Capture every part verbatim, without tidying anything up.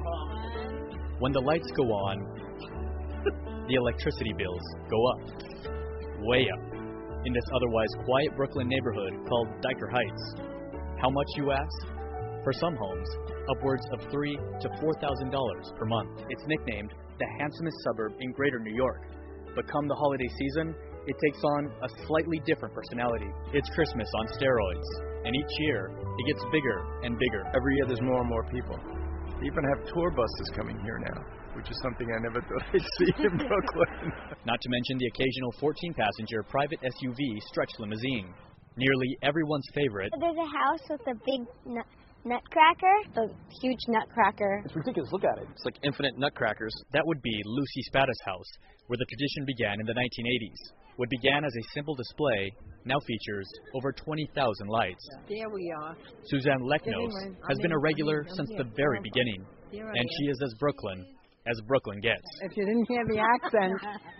When the lights go on, the electricity bills go up. Way up. In this otherwise quiet Brooklyn neighborhood called Dyker Heights. How much, you ask? For some homes, upwards of three to four thousand dollars per month. It's nicknamed the handsomest suburb in Greater New York. But come the holiday season, it takes on a slightly different personality. It's Christmas on steroids, and each year it gets bigger and bigger. Every year there's more and more people. They even have tour buses coming here now, which is something I never thought I'd see in Brooklyn. Not to mention the occasional fourteen passenger private S U V stretch limousine. Nearly everyone's favorite. There's a house with a big nut nutcracker, the huge nutcracker. It's ridiculous. Look at it. It's like infinite nutcrackers. That would be Lucy Spada's house, where the tradition began in the nineteen eighties. What began as a simple display now features over twenty thousand lights. There we are. Suzanne Leknos has been a regular since the very beginning, There and she is as Brooklyn as Brooklyn gets. If you didn't hear the accent,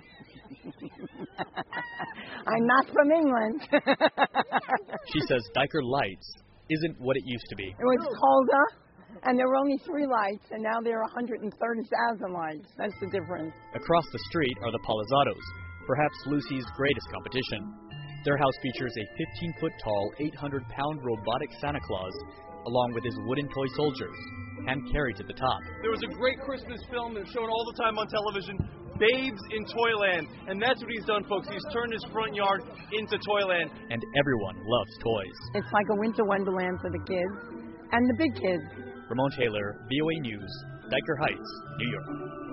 I'm not from England. She says Dyker Lights isn't what it used to be. It was colder, and there were only three lights, and now there are one hundred thirty thousand lights. That's the difference. Across the street are the Palizados, perhaps Lucy's greatest competition. Their house features a fifteen-foot tall, eight hundred pound robotic Santa Claus, along with his wooden toy soldiers, hand-carried to the top. There was a great Christmas film that's shown all the time on television, Babes in Toyland, and that's what he's done, folks. He's turned his front yard into Toyland. And everyone loves toys. It's like a winter wonderland for the kids and the big kids. Ramon Taylor, V O A News, Dyker Heights, New York.